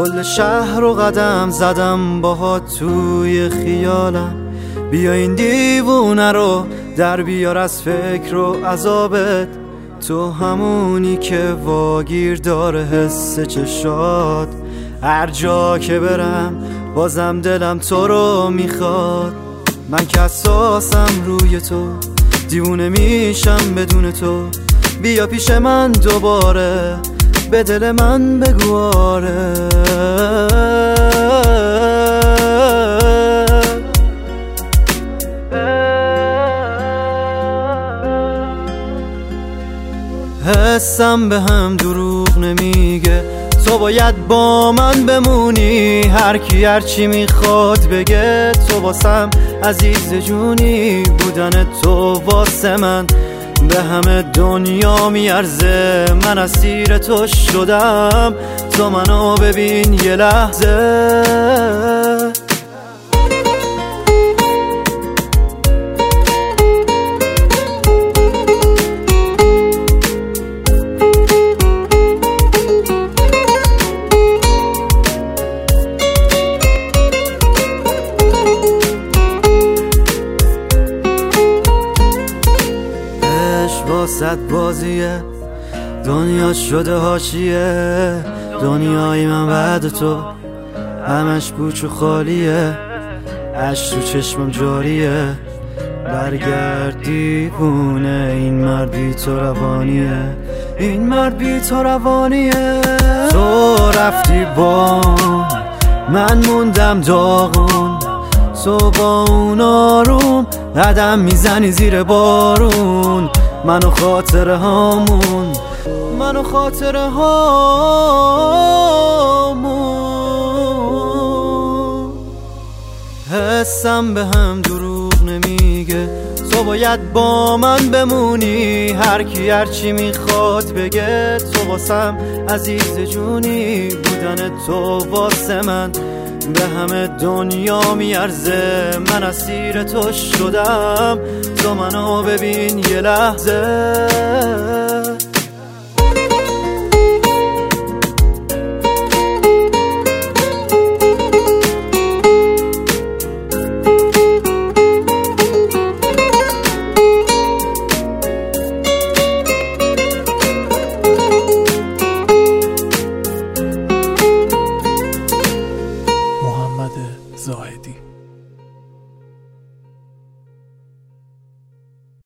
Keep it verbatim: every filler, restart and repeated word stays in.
کل شهر رو قدم زدم باها توی خیالم. بیا این دیوونه رو در بیار از فکر و عذابت، تو همونی که واگیر داره حس چشات. هر جا که برم بازم دلم تو رو میخواد. من که اساسم روی تو، دیوونه میشم بدون تو. بیا پیش من دوباره، به دل من بگو آره. حسم به هم دروغ نمیگه، تو باید با من بمونی. هر کی هر چی میخواد بگه، تو واسم عزیز جونی. بودن تو واسه من به همه دنیا میارزه. من اسیر تو شدم، تو منو ببین یه لحظه. واسط بازیه، دنیا شده حاشیه. دنیای من بعد تو همش پوچ و خالیه. عشق تو چشمم جاریه، برگرد دیوونه. این مرد بی تو روانیه، این مرد بی تو روانیه. تو رفتی با من موندم داغون، تو با اون آروم قدم میزنی زیر بارون. منو خاطره هامون، منو خاطره هامون. حسم به هم دروغ نمیگه، تو باید با من بمونی. هر کی هر چی میخواد بگه، تو واسم عزیز جونی. بودن تو واسه من به همه دنیا میارزه. من اسیر تو شدم، تو منو ببین یه لحظه. محمد زاهدی.